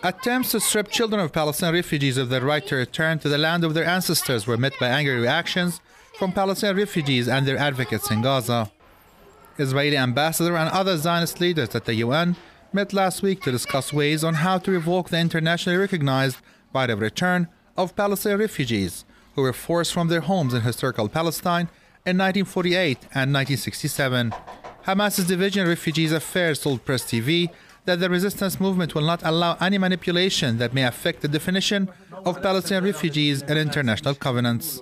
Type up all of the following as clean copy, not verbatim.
Attempts to strip children of Palestinian refugees of their right to return to the land of their ancestors were met by angry reactions from Palestinian refugees and their advocates in Gaza. Israeli ambassador and other Zionist leaders at the UN met last week to discuss ways on how to revoke the internationally recognized right of return of Palestinian refugees who were forced from their homes in historical Palestine in 1948 and 1967. Hamas's Division of Refugees Affairs told Press TV that the resistance movement will not allow any manipulation that may affect the definition of Palestinian refugees in international covenants.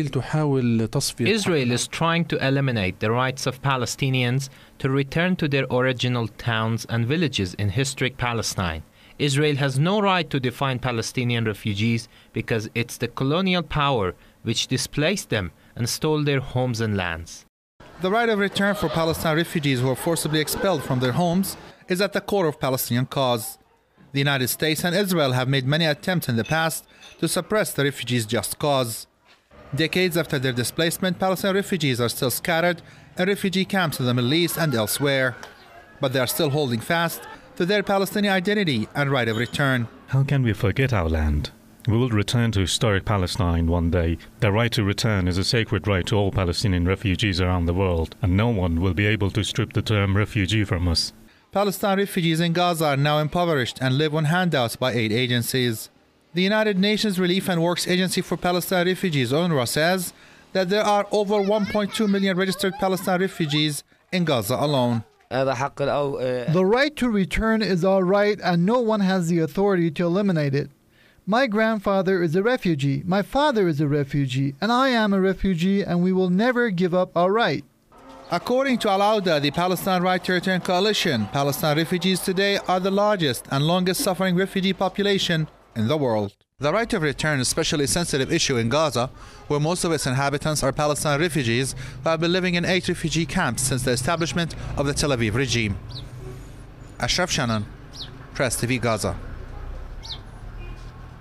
Israel is trying to eliminate the rights of Palestinians to return to their original towns and villages in historic Palestine. Israel has no right to define Palestinian refugees because it's the colonial power which displaced them and stole their homes and lands. The right of return for Palestinian refugees who were forcibly expelled from their homes is at the core of Palestinian cause. The United States and Israel have made many attempts in the past to suppress the refugees' just cause. Decades after their displacement, Palestinian refugees are still scattered in refugee camps in the Middle East and elsewhere. But they are still holding fast to their Palestinian identity and right of return. How can we forget our land? We will return to historic Palestine one day. The right to return is a sacred right to all Palestinian refugees around the world, and no one will be able to strip the term refugee from us. Palestinian refugees in Gaza are now impoverished and live on handouts by aid agencies. The United Nations Relief and Works Agency for Palestinian Refugees, UNRWA, says that there are over 1.2 million registered Palestinian refugees in Gaza alone. The right to return is our right, and no one has the authority to eliminate it. My grandfather is a refugee, my father is a refugee, and I am a refugee, and we will never give up our right. According to Al-Auda, the Palestine Right to Return Coalition, Palestinian refugees today are the largest and longest suffering refugee population in the world. The right of return is a especially sensitive issue in Gaza, where most of its inhabitants are Palestinian refugees who have been living in 8 refugee camps since the establishment of the Tel Aviv regime. Ashraf Shannon, Press TV, Gaza.